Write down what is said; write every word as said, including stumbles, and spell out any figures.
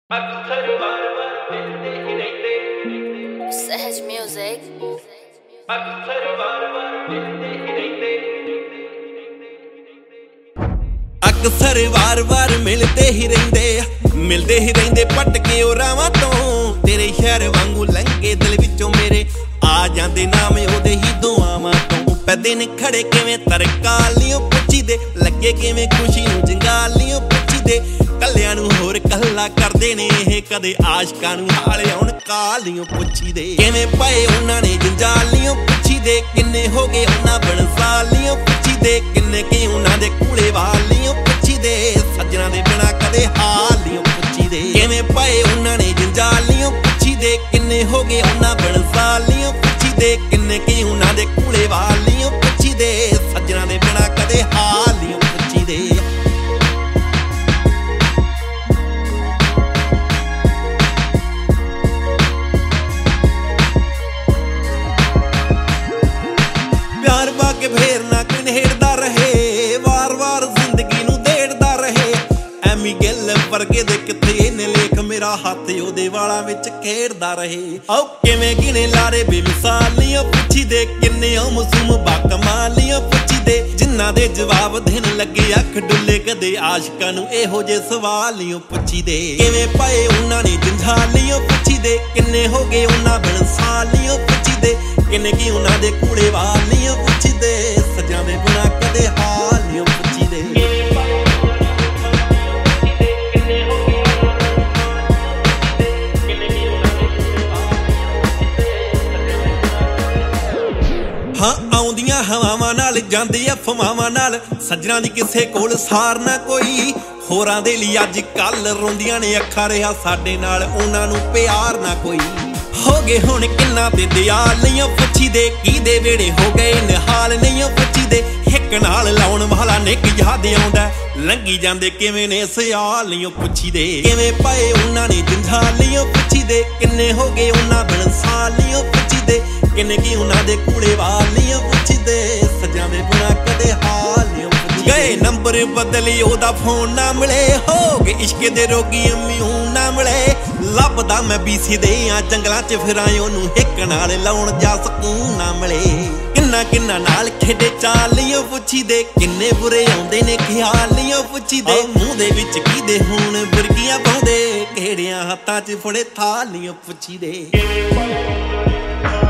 Sahaj Music. अक्सर वार वार मिलते ही रहंदे मिलते ही रहंदे पटके ओ रावां तो तेरे शहर वांगू लंघे दिल विचों मेरे आ जांदे नाम ओदे ही दुआवां तो पैदे ने खड़े किवें तरकालियों पुछी दे लगे किवें खुशी नूं जंगालियों पुछी दे कल्यां नूं होर कल्ला करदे ने इह कदे आशिकां नूं हाल आउण कालियों पुछी दे किवें पए उन्हां ने जंजालियों पुछी दे किन्ने हो गए उन्हां बनसालियों पुछी दे किन्ने की उन्हां दे कूड़े वालियों पुछी दे सज्जणा दे बिना कदे हालियों पुछी दे किवें पए उन्हां ने जंजालियों पुछी दे किन्ने हो गए उन्हां बनसालियों पुछी दे किन्ने की उन्हां दे कूड़े वालियों पुछी दे सज्जणा दे बिना कदे हालियों पुछी दे प्यार बाके फेर ना कोई नेड़दा रहे वार वार जिंदगी नूं देड़दा रहे एमी गिल वर्गे दे किथे ने लेख मेरा हत्थ ओदे वाला विच खेड़दा रहे औ किवें गिने लारे बेमिसालियां पुछी दे किन्ने मासूम बाकमालियां पुछी दे जिन्हां दे जवाब देण लगे अख डुल्ले कदे आशिकां नूं इहो जे सवालियां पुछी दे किवें पए उन्हां ने जंजालियां पुछी दे किन्ने हो गए उन्हां बनसालियां पुछी दे किन्ने की उन्हां दे कूड़े वालियां पुछी दे सज्जां दे बिना कदे हालियां पुछी दे हाँ आउंदियां हवावां नाल जांदी अफवाहां नाल सज्जणा दी किसे कोल सार ना कोई होरां दे लई अज कल रोंदियां ने अखां रहा साडे नाल उन्हां नूं प्यार ना कोई हो गए हुण किन्ना ते दयालियां पुछी दे की दे वेड़े हो गए निहाल नहीं पुछी दे हिक नाल लाउण वाला निक याद आउंदा लंघी जांदे किवें ने सियालियां पुछी दे किवें पए उन्हां ने जंजालियां पुछी दे किन्ने हो गए उन्हां बनसालियां पुछी दे किन्ने की उन्हां दे कूड़े वालियां पुछी दे सज्जां दे बिना कदे हालियां पुछी गए नंबर बदली ओदा फोन ना मिले हो गए इश्क दे रोगी इम्यून ना मिले लभदा मैं बीसी दे आ जंगलां च फिरां ओनू हिक नाल लाउण जा सकून ना मिले किन्ना किन्ना नाल खेडे चालियां पुछी दे किन्ने बुरे आउंदे ने ख्यालियां पुछी दे मूंह दे विच की दे हुण बुरगियां पाउंदे किहड़ियां हत्थां च फड़े थालियां पुछी दे